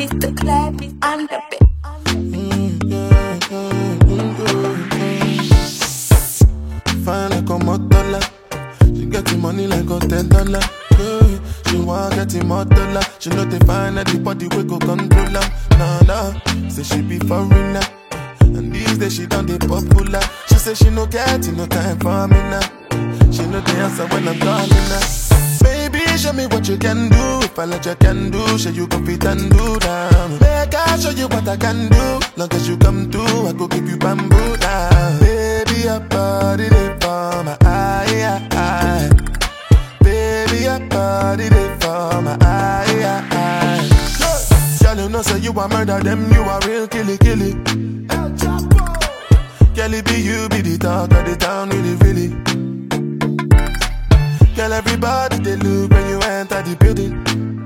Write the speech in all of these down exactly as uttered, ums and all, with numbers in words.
Mister Clef on the bit. Fine like a motola. She getting money like a ten dollar. Yeah. She want getting more dollar. She know they find that the body we go control her. Nah nah, say she be foreigner. And these days she done the popular. She say she no getting no time for me now. She know the answer when I'm calling her. Baby, show me what you can do. If I let you can do, show you go fit and do down. Make I show you what I can do. Long as you come through, I go give you bamboo down. Baby, your body they for my eye, eye. Baby, your body they for my eye, eye. Girl, you know say you a murder them, you a real killy killy. El Chapo. Girl, it be you be the talk of the town, really really. Girl, everybody they look when you enter the building.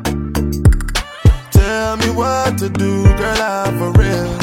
Tell me what to do, girl, I'm for real.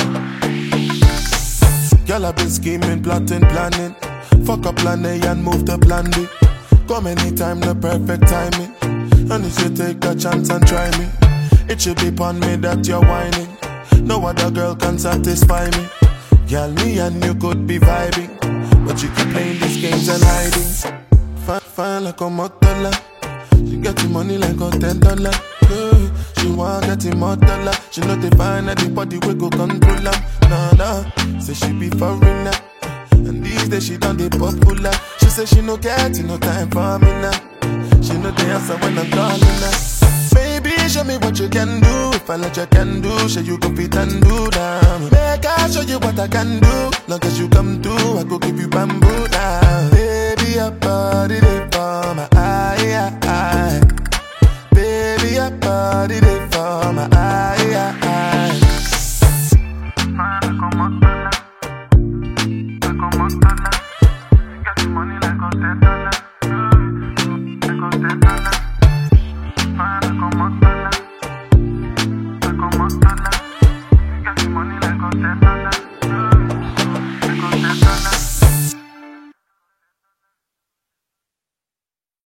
Girl, I've been scheming, plotting, planning. Fuck up plan A and move to plan B. Come anytime, the perfect timing. And if you take a chance and try me, it should be upon me that you're whining. No other girl can satisfy me. Girl, me and you could be vibing, but you keep playing these games and hiding. Fine, fine like a motola. She getting money like a ten dollar. Yeah. She want getting more dollar. She know they find that the body we go control her. Nah nah, say she be foreigner. And these days she done the popular. She say she no getting no time for me now. She know the answer when I'm calling her. Baby, show me what you can do. If I let you can do, show you go fit and do down. Make I show you what I can do. Long as you come through, I go give you bamboo down. Baby, your body they for my eye, eye. Baby, your body they for my eye, eye. Fine like a motola, like a motola. Got the money like a ten dollar, like a ten dollar. Fine like a motola, like a motola. Got the money like a ten dollar.